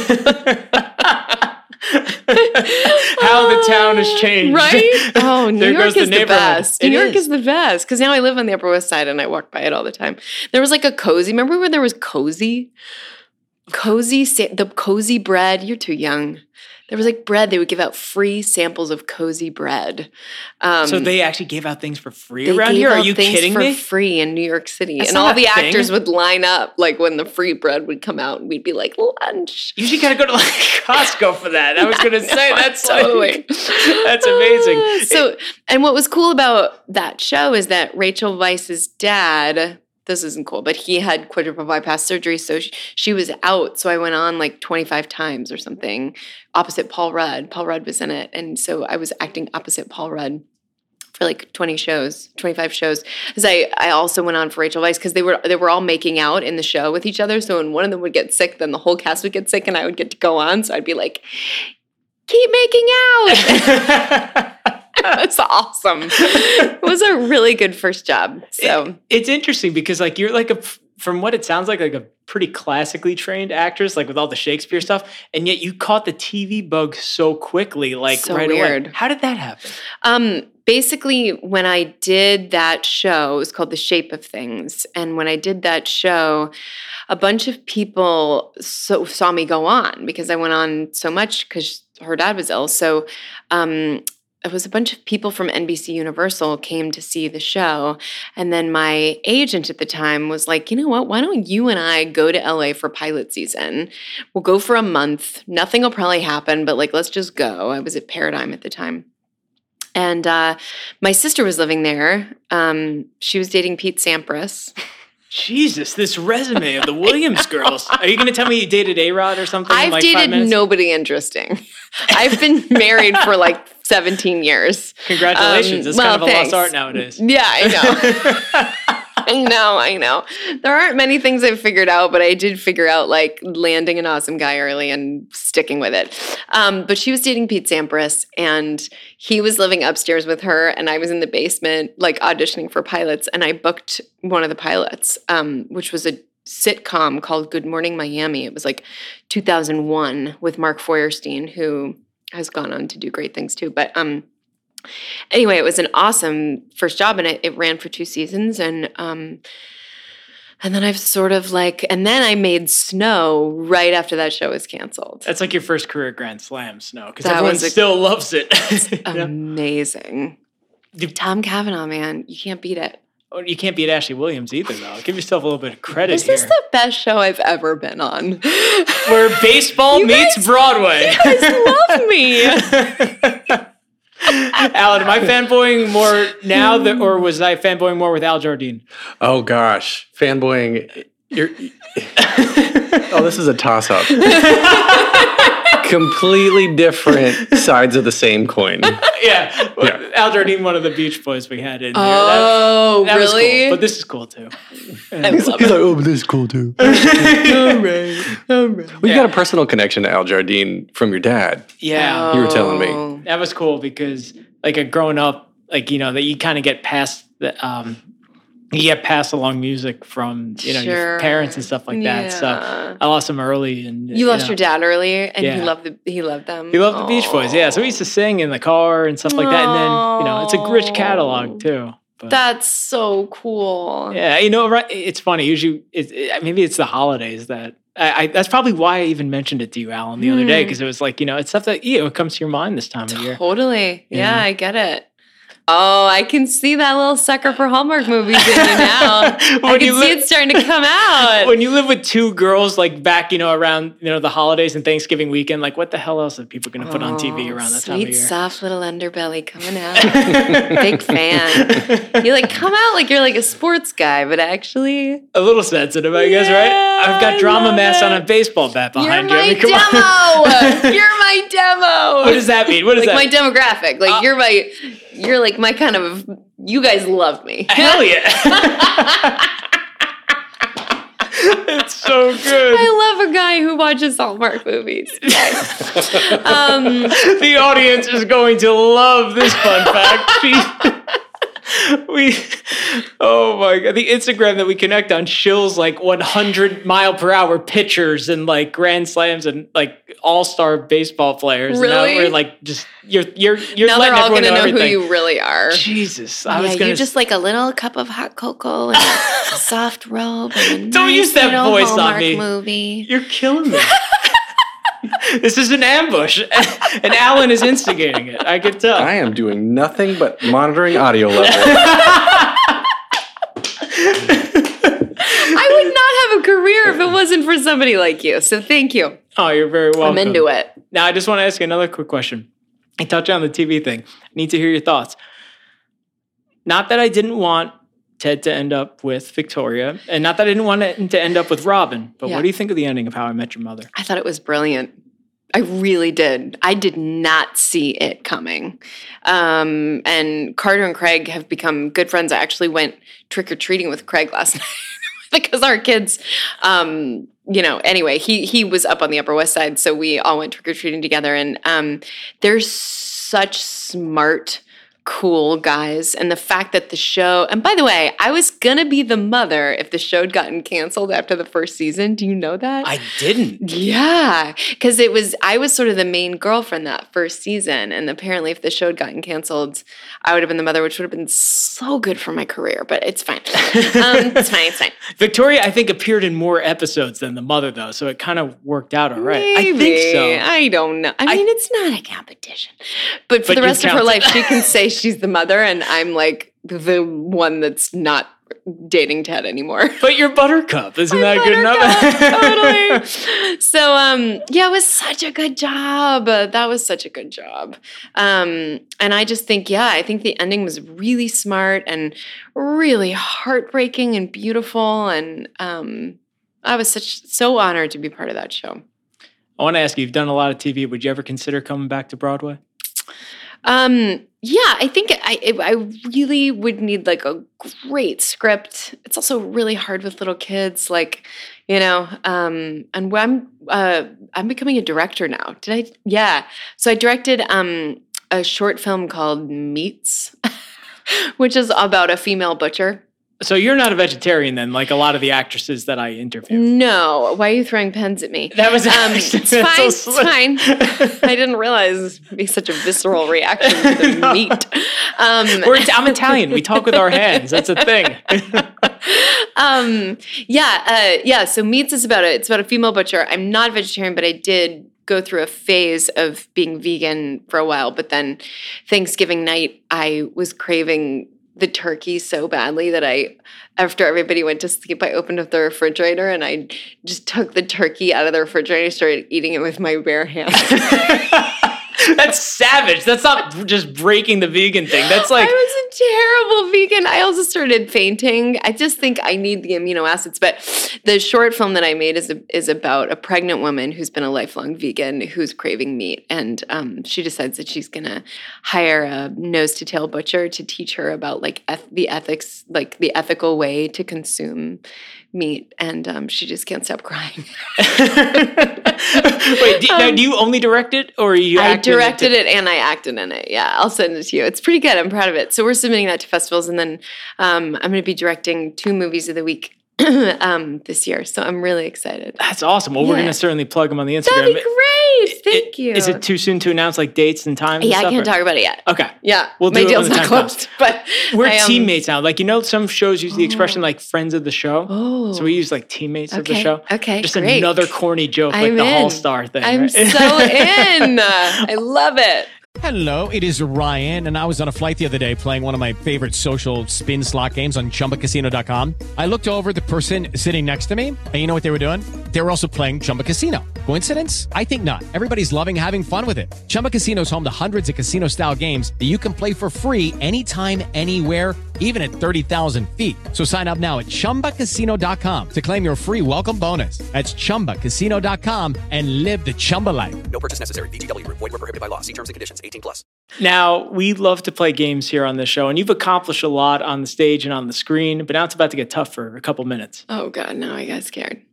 How the town has changed. Right? Oh, New There York goes the is the neighborhood. best. It New York is. is the best. Because now I live on the Upper West Side and I walk by it all the time. There was like a Cozy. Remember when there was Cozy? Cozy, sa- the Cozy bread. You're too young. There was like bread. They would give out free samples of Cozy bread. Um, So they actually gave out things for free they around gave here? Are out you things kidding for me? free in New York City. That's and not all a the thing. actors would line up like when the free bread would come out and we'd be like, lunch. You should gotta go to like Costco for that. I was gonna say that's Totally. like, that's amazing. So, and what was cool about that show is that Rachel Weisz's dad, this isn't cool, but he had quadruple bypass surgery, so she, she was out. So I went on like twenty-five times or something opposite Paul Rudd. Paul Rudd was in it. And so I was acting opposite Paul Rudd for like twenty shows, twenty-five shows. Because I, I also went on for Rachel Weisz because they were they were all making out in the show with each other. So when one of them would get sick, then the whole cast would get sick and I would get to go on. So I'd be like, keep making out. That's awesome. It was a really good first job. So It- it's interesting because like you're like a, from what it sounds like, like a pretty classically trained actress, like with all the Shakespeare stuff, and yet you caught the T V bug so quickly, like So right weird. away. How did that happen? Um, basically, when I did that show, it was called The Shape of Things. And when I did that show, a bunch of people so, saw me go on because I went on so much because her dad was ill. So um, it was a bunch of people from N B C Universal came to see the show. And then my agent at the time was like, you know what, why don't you and I go to L A for pilot season? We'll go for a month. Nothing will probably happen, but like, let's just go. I was at Paradigm at the time. And uh, my sister was living there. Um, she was dating Pete Sampras. Jesus, this resume of the Williams girls. Are you going to tell me you dated A-Rod or something? in I've like five dated minutes? nobody interesting. I've been married for like seventeen years. Congratulations. Um, it's well, kind of a thanks. lost art nowadays. Yeah, I know. I know, I know. There aren't many things I've figured out, but I did figure out like landing an awesome guy early and sticking with it. Um, but she was dating Pete Sampras and he was living upstairs with her and I was in the basement like auditioning for pilots and I booked one of the pilots, um, which was a sitcom called Good Morning Miami. It was like two thousand one with Mark Feuerstein, who has gone on to do great things too. But um, anyway, it was an awesome first job, and it, it ran for two seasons, and um, and then I've sort of like, and then I made Snow right after that show was canceled. That's like your first career Grand Slam, Snow, because That everyone was a- still loves it. Amazing. Tom Cavanaugh, man, you can't beat it. Oh, you can't beat Ashley Williams either, though. Give yourself a little bit of credit This here. is the best show I've ever been on. Where baseball You meets guys- Broadway. You guys love me. Alan, am I fanboying more now, that, or was I fanboying more with Al Jardine? Oh gosh, fanboying. You're, oh, this is a toss-up. Completely different sides of the same coin. Yeah. Yeah. Al Jardine, one of the Beach Boys we had in here. Oh, that, that was really? cool, but this is cool too. I love He's like, oh, but this is cool too. All right. All right. Well, you got a personal connection to Al Jardine from your dad. Yeah. You were telling me. Oh. That was cool because, like, a growing up, like, you know, that you kind of get past the, um, you get passed along music from, you know, Sure. your parents and stuff like that. So Yeah. I lost him early. And You lost know, your dad early, and Yeah. he loved the he loved them. He loved the Beach Boys. Yeah. So we used to sing in the car and stuff like that. And then, you know, it's a rich catalog too. But That's so cool. yeah, you know, right? It's funny. Usually, it, it, maybe it's the holidays that I, I. That's probably why I even mentioned it to you, Alan, the other day, Hmm. because it was like, you know, it's stuff that you know, it comes to your mind this time of year. Totally. Yeah. Yeah. I get it. Oh, I can see that little sucker for Hallmark movies in you now. I When can you see li- it starting to come out. When you live with two girls, like back, you know, around you know the holidays and Thanksgiving weekend, like what the hell else are people going to put on T V around that time Sweet, of year? soft little underbelly coming out. Big fan. You like come out like you're like a sports guy, but actually, A little sensitive, I guess, right? I've got I drama love mass on it. a baseball bat you're behind you. my I mean, come demo. on. You're my demo. What does that mean? What does like that my demographic. Like Uh, you're my, you're like my kind of. You guys love me. Hell yeah. It's so good. I love a guy who watches Hallmark movies. um, The audience is going to love this fun fact. She- we, oh my God, the Instagram that we connect on shills like one hundred mile per hour pitchers and like grand slams and like all-star baseball players. Really? And now we're like just, you're, you're, you're now letting they're all everyone going to know know everything. who you really are. Jesus. I yeah, was going you just like a little cup of hot cocoa and a soft robe and a Don't nice use that little voice on Hallmark me. movie. You're killing me. This is an ambush, and Alan is instigating it. I can tell. I am doing nothing but monitoring audio level. I would not have a career if it wasn't for somebody like you. So thank you. Oh, you're very welcome. I'm into it. Now, I just want to ask you another quick question. I touched on the T V thing. I need to hear your thoughts. Not that I didn't want Ted to end up with Victoria, and not that I didn't want it to end up with Robin, but Yeah. what do you think of the ending of How I Met Your Mother? I thought it was brilliant. I really did. I did not see it coming. Um, and Carter and Craig have become good friends. I actually went trick-or-treating with Craig last night because our kids, um, you know, anyway, he he was up on the Upper West Side, so we all went trick-or-treating together. And um, they're such smart, cool guys. And the fact that the show, and by the way, I was gonna be the mother if the show had gotten canceled after the first season. Do you know that? I didn't. Yeah, because it was, I was sort of the main girlfriend that first season. And apparently if the show had gotten canceled, I would have been the mother, which would have been so good for my career, but it's fine. um, it's fine, it's fine. Victoria, I think, appeared in more episodes than the mother, though, so it kind of worked out all right. Maybe. I think so. I don't know. I mean, it's not a competition. But for But the you rest of her count. life, she can say she's the mother, and I'm like the one that's not dating Ted anymore. But you're Buttercup. Isn't that good enough? Totally. So, um, yeah, it was such a good job. Uh, that was such a good job. Um, and I just think, yeah, I think the ending was really smart and really heartbreaking and beautiful. And um, I was such so honored to be part of that show. I want to ask you, you've done a lot of T V. Would you ever consider coming back to Broadway? Um, yeah, I think I I really would need like a great script. It's also really hard with little kids, like, you know, um, and I'm uh, I'm becoming a director now. Did I? Yeah. So I directed um, a short film called Meats, which is about a female butcher. So you're not a vegetarian then, like a lot of the actresses that I interview. No, why are you throwing pens at me? That was um, accident. it's fine. So It's fine. I didn't realize it'd be such a visceral reaction to the meat. Um, We're, I'm Italian. We talk with our hands. That's a thing. um, yeah, uh, yeah. So Meats is about a it's about a female butcher. I'm not a vegetarian, but I did go through a phase of being vegan for a while. But then Thanksgiving night, I was craving the turkey so badly that I, after everybody went to sleep, I opened up the refrigerator and I just took the turkey out of the refrigerator and started eating it with my bare hands. That's savage. That's not just breaking the vegan thing. That's like... I was a terrible vegan. I also started fainting. I just think I need the amino acids. But the short film that I made is a, is about a pregnant woman who's been a lifelong vegan who's craving meat. And um, she decides that she's going to hire a nose-to-tail butcher to teach her about like eth- the ethics, like the ethical way to consume meat. And um, she just can't stop crying. Wait, do, now, do you only direct it or are you I acting directed it? it and I acted in it. Yeah, I'll send it to you. It's pretty good. I'm proud of it. So we're submitting that to festivals, and then um, I'm going to be directing two movies of the week um, this year. So I'm really excited. That's awesome. Well, we're Yeah. going to certainly plug them on the Instagram. That'd be great. Thank you. Is it too soon to announce like dates and times? and Yeah, I stuff, can't or- talk about it yet. Okay. Yeah, We'll my do it deal's when the not time comes. closed, but We're I, um, teammates now. Like, you know, some shows use the expression like friends of the show. Oh. So we use like teammates of the Okay, show. okay, Just great. another corny joke I'm like the in. All Star thing. I'm right? so in. I love it. Hello, it is Ryan, and I was on a flight the other day playing one of my favorite social spin slot games on Chumba Casino dot com. I looked over at the person sitting next to me, and you know what they were doing? They were also playing Chumba Casino. Coincidence? I think not. Everybody's loving having fun with it. Chumba Casino is home to hundreds of casino-style games that you can play for free anytime, anywhere, even at thirty thousand feet. So sign up now at Chumba Casino dot com to claim your free welcome bonus. That's Chumba Casino dot com and live the Chumba life. No purchase necessary. V G W. Void where prohibited by law. See terms and conditions. eighteen plus. Now, we love to play games here on this show, and you've accomplished a lot on the stage and on the screen, but now it's about to get tough for a couple minutes. Oh, God, now I got scared.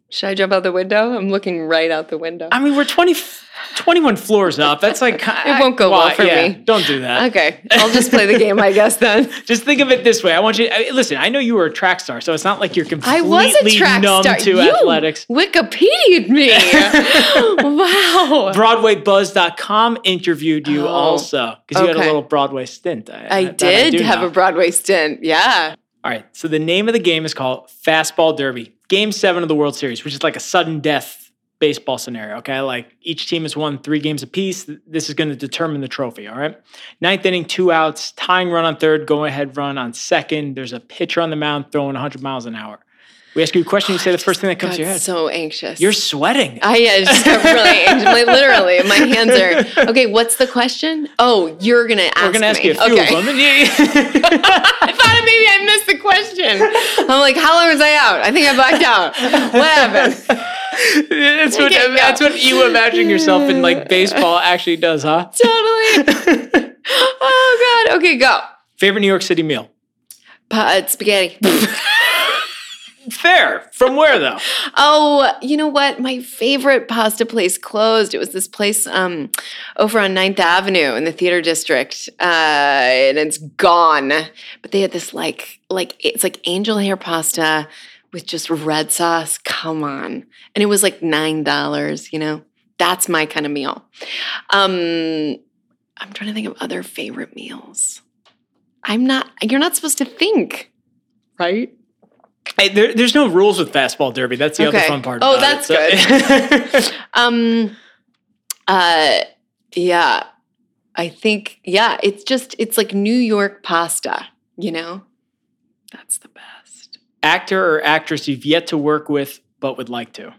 Should I jump out the window? I'm looking right out the window. I mean, we're twenty, twenty-one floors up. That's like... It won't go well for yeah, me. Don't do that. Okay. I'll just play the game, I guess, then. Just think of it this way. I want you... I, listen, I know you were a track star, so it's not like you're completely I was a track numb star. to You athletics. Wikipedia'd me. Wow. Broadway Buzz dot com interviewed you Oh, also because you had a okay. little Broadway stint. I, I that did do have know. a Broadway stint. Yeah. All right. So the name of the game is called Fastball Derby. Game seven of the World Series, which is like a sudden death baseball scenario. Okay. Like each team has won three games apiece. This is going to determine the trophy. All right. Ninth inning, two outs, tying run on third, go ahead run on second. There's a pitcher on the mound throwing one hundred miles an hour. We ask you a question, you say the first thing that comes to your head. So anxious. You're sweating. I yeah, just got really anxious. Like, literally, my hands are. Okay, what's the question? Oh, you're gonna ask me. We're gonna ask you a few okay. of them. I thought maybe I missed the question. I'm like, how long was I out? I think I blacked out. What happened? That's what, Okay, that's go. what you imagining yourself in like baseball actually does, huh? Totally. Oh God. Okay, go. Favorite New York City meal? Pot spaghetti. Fair. From where though? Oh, you know what? My favorite pasta place closed. It was this place um, over on ninth Avenue in the theater district, uh, and it's gone. But they had this like, like it's like angel hair pasta with just red sauce. Come on, and it was like nine dollars. You know, that's my kind of meal. Um, I'm trying to think of other favorite meals. I'm not. You're not supposed to think, right? Hey, there, there's no rules with Fastball Derby. That's the Okay. other fun part. Oh, about that's it. good. um, uh, yeah, I think yeah. It's just it's like New York pasta. You know, that's the best. Actor or actress you've yet to work with but would like to.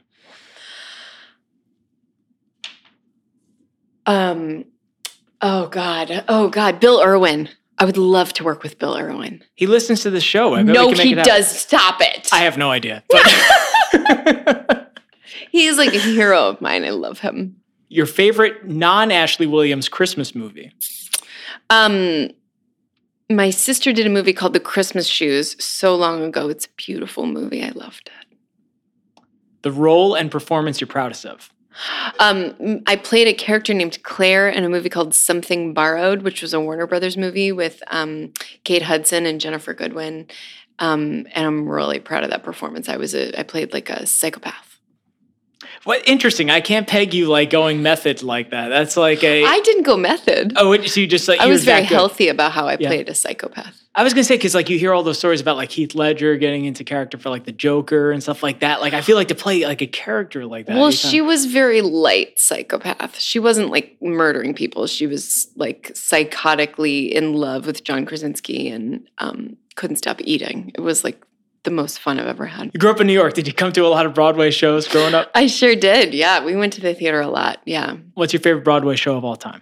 Um, oh God, oh God, Bill Irwin. I would love to work with Bill Irwin. He listens to the show. I bet No, we can make he it happen. does. Stop it. I have no idea. But He's like a hero of mine. I love him. your favorite non-Ashley Williams Christmas movie? Um, my sister did a movie called The Christmas Shoes so long ago. It's a beautiful movie. I loved it. The role and performance you're proudest of? Um, I played a character named Claire in a movie called Something Borrowed, which was a Warner Brothers movie with um, Kate Hudson and Jennifer Goodwin. Um, and I'm really proud of that performance. I was a, I played like a psychopath. What interesting. I can't peg you like going method like that. That's like a. I didn't go method. Oh, it- so you just like I you was were very that good. healthy about how I Yeah. played a psychopath. I was gonna say because like you hear all those stories about like Heath Ledger getting into character for like the Joker and stuff like that. Like I feel like to play like a character like that. Well, you she kinda- was very light psychopath. She wasn't like murdering people. She was like psychotically in love with John Krasinski and um, couldn't stop eating. It was like the most fun I've ever had. You grew up in New York. Did you come to a lot of Broadway shows growing up? I sure did. Yeah, we went to the theater a lot. Yeah. What's your favorite Broadway show of all time?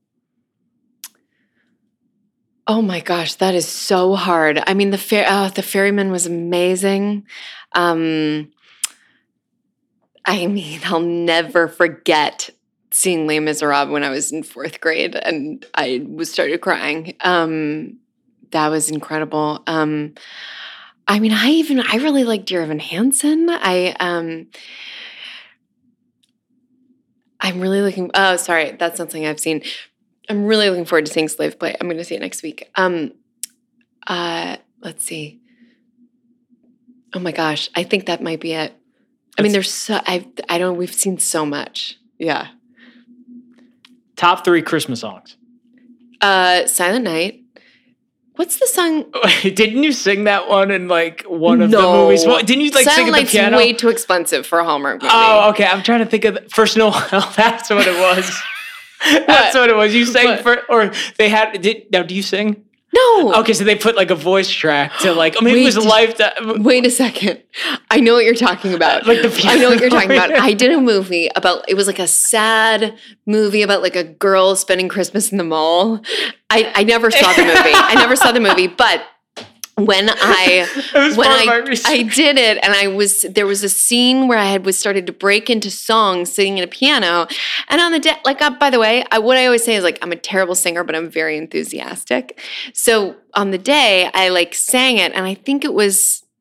Oh my gosh, that is so hard. I mean, the fair, oh, the Ferryman was amazing. Um, I mean, I'll never forget seeing Les Miserables when I was in fourth grade, and I was started crying. Um, that was incredible. Um, I mean, I even I really like Dear Evan Hansen. I um, I'm really looking. Oh, sorry, that's not something I've seen. I'm really looking forward to seeing Slave Play. I'm going to see it next week. Um, uh, let's see. Oh my gosh, I think that might be it. I mean, there's so I I don't. We've seen so much. Yeah. Top three Christmas songs. Uh, Silent Night. What's the song? Didn't you sing that one in like one of no. the movies? Well, didn't you like Silent sing at the Night's piano? way too expensive for a Hallmark movie. Oh, okay. I'm trying to think of the, First Noel. That's what it was. That's what it was. You sang What? for, or they had. Did now? Do you sing? No. Okay, so they put like a voice track to like. I mean, Wait, it was a did- lifetime. Wait a second. I know what you're talking about. Like the I know what you're piano. talking about. I did a movie about, it was like a sad movie about like a girl spending Christmas in the mall. I, I never saw the movie. I never saw the movie, but when I was when part of my I, research. I did it, and I was there was a scene where I had was started to break into songs singing at a piano, and on the day, like uh, by the way, I, what I always say is like I'm a terrible singer, but I'm very enthusiastic. So on the day, I like sang it, and I think it was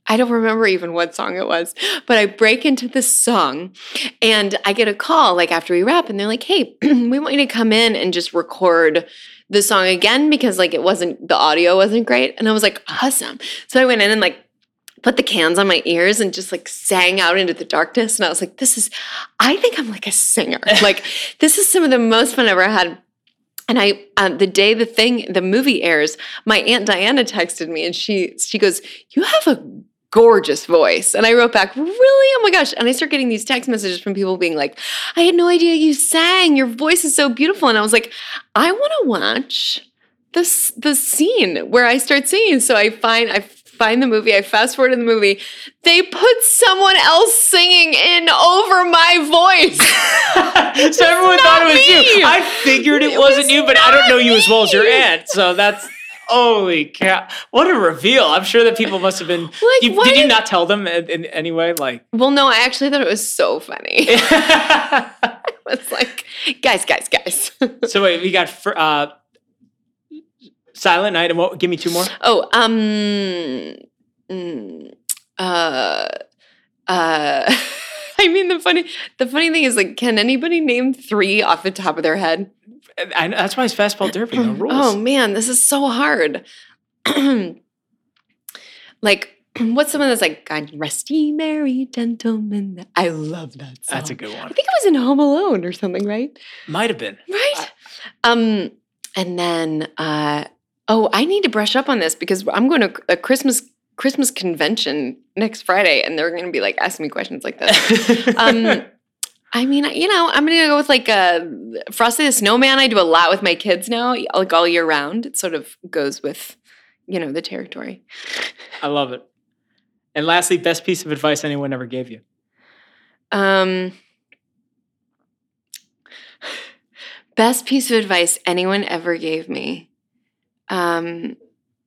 I don't remember even what song it was, but I break into this song and I get a call like after we wrap and they're like, hey, we want you to come in and just record the song again because like it wasn't, the audio wasn't great. And I was like, awesome. So I went in and like put the cans on my ears and just like sang out into the darkness. And I was like, this is, I think I'm like a singer. Like this is some of the most fun I've ever had. And I, um, the day the thing, the movie airs, my Aunt Diana texted me and she, she goes, you have a gorgeous voice. And I wrote back, really? Oh my gosh. And I start getting these text messages from people being like, I had no idea you sang. Your voice is so beautiful. And I was like, I want to watch this, the scene where I start singing. So I find, I find the movie, I fast forward in the movie, they put someone else singing in over my voice. So everyone thought it was me. you. I figured it, It wasn't was you, but I don't know you as well as your me. aunt. So that's, holy cow. What a reveal. I'm sure that people must have been, Like, you, why did you did- not tell them in, in any way? Like, Well, no, I actually thought it was so funny. I was like, guys, guys, guys. so wait, we got fr- uh, Silent Night, and what? Give me two more. Oh, um, mm, uh, uh, I mean, the funny, the funny thing is, like, can anybody name three off the top of their head? I, that's why it's Fastball Derby. No rules. Oh man, this is so hard. Like, what's someone that's like, God rest ye merry gentlemen? I love that song. That's a good one. I think it was in Home Alone or something, right? Might have been. Right. Um, and then, uh, oh, I need to brush up on this because I'm going to a Christmas Christmas convention next Friday, and they're going to be like asking me questions like this. um, I mean, you know, I'm going to go with like a Frosty the Snowman. I do a lot with my kids now, like all year round. It sort of goes with, you know, the territory. I love it. And lastly, best piece of advice anyone ever gave you. Um, best piece of advice anyone ever gave me. Um,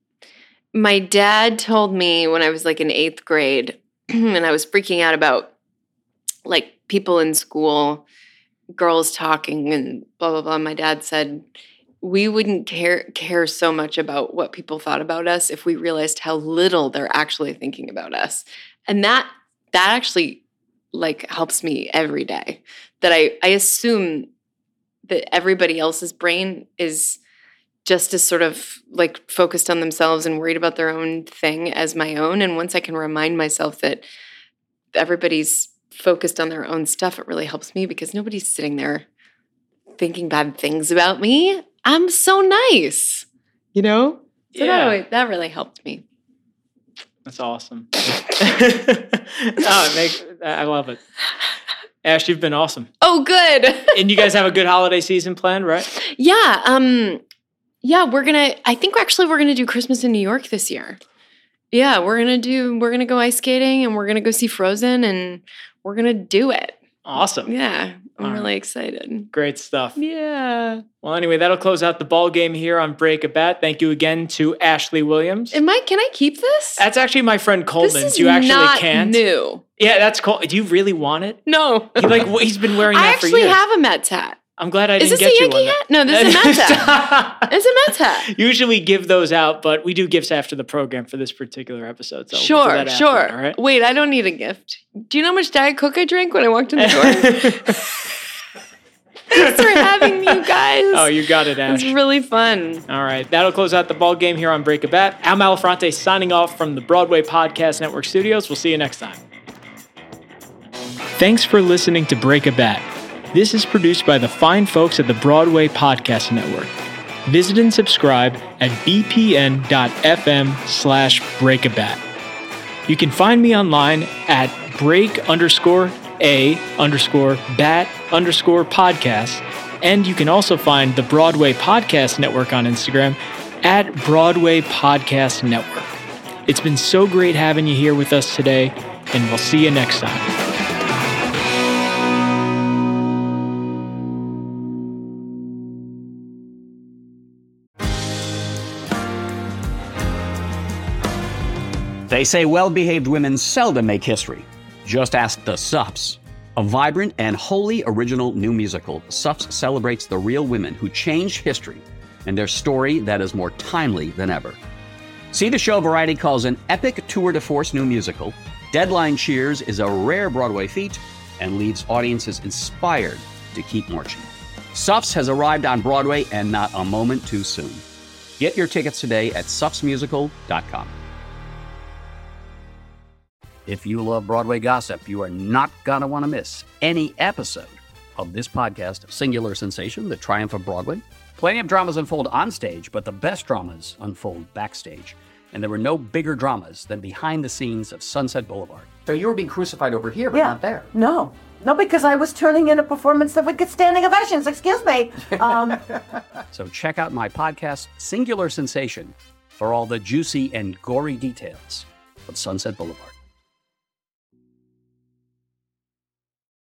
my dad told me when I was like in eighth grade, and I was freaking out about like people in school, girls talking and blah, blah, blah. My dad said, we wouldn't care care so much about what people thought about us if we realized how little they're actually thinking about us. And that that actually like helps me every day. That I, I assume that everybody else's brain is just as sort of like focused on themselves and worried about their own thing as my own. And once I can remind myself that everybody's focused on their own stuff, it really helps me because nobody's sitting there thinking bad things about me. I'm so nice, you know? So Yeah. that, really, that really helped me. That's awesome. oh, it makes, I love it. Ash, you've been awesome. Oh, good. And you guys have a good holiday season planned, right? Yeah. Um, yeah, we're going to, I think actually we're going to do Christmas in New York this year. Yeah, we're going to do, we're going to go ice skating and we're going to go see Frozen and we're going to do it. Awesome. Yeah, I'm All really right. excited. Great stuff. Yeah. Well, anyway, that'll close out the ball game here on Break a Bet. Thank you again to Ashley Williams. Am I, can I keep this? That's actually my friend Coleman. This is you actually not can't. new. Yeah, that's cool. Do you really want it? No. He, like wh- he's been wearing I that for actually years. have a Mets hat. I'm glad I Is didn't this get a you Yankee one. hat? No, this is a Mets hat. It's a Mets hat. Usually give those out, but we do gifts after the program for this particular episode. So we'll do Sure, that after, sure. all right. Wait, I don't need a gift. Do you know how much Diet Coke I drank when I walked in the door? Thanks for having me, you guys. Oh, you got it, It Ash. was really fun. All right, that'll close out the ball game here on Break a Bet. Al Malafronte signing off from the Broadway Podcast Network studios. We'll see you next time. Thanks for listening to Break a Bet. This is produced by the fine folks at the Broadway Podcast Network. Visit and subscribe at bpn.fm slash breakabat. You can find me online at break underscore a underscore bat underscore podcast. And you can also find the Broadway Podcast Network on Instagram at Broadway Podcast Network. It's been so great having you here with us today, and we'll see you next time. They say well-behaved women seldom make history. Just ask the Sups. A vibrant and wholly original new musical, Sups celebrates the real women who changed history and their story that is more timely than ever. See the show Variety calls an epic tour de force new musical. Deadline Cheers is a rare Broadway feat and leaves audiences inspired to keep marching. Suffs has arrived on Broadway and not a moment too soon. Get your tickets today at suffs musical dot com. If you love Broadway gossip, you are not going to want to miss any episode of this podcast, Singular Sensation, The Triumph of Broadway. Plenty of dramas unfold on stage, but the best dramas unfold backstage. And there were no bigger dramas than behind the scenes of Sunset Boulevard. So you were being crucified over here, but yeah. not there. No. No, because I was turning in a performance that would get standing ovations. Excuse me. Um, so check out my podcast, Singular Sensation, for all the juicy and gory details of Sunset Boulevard.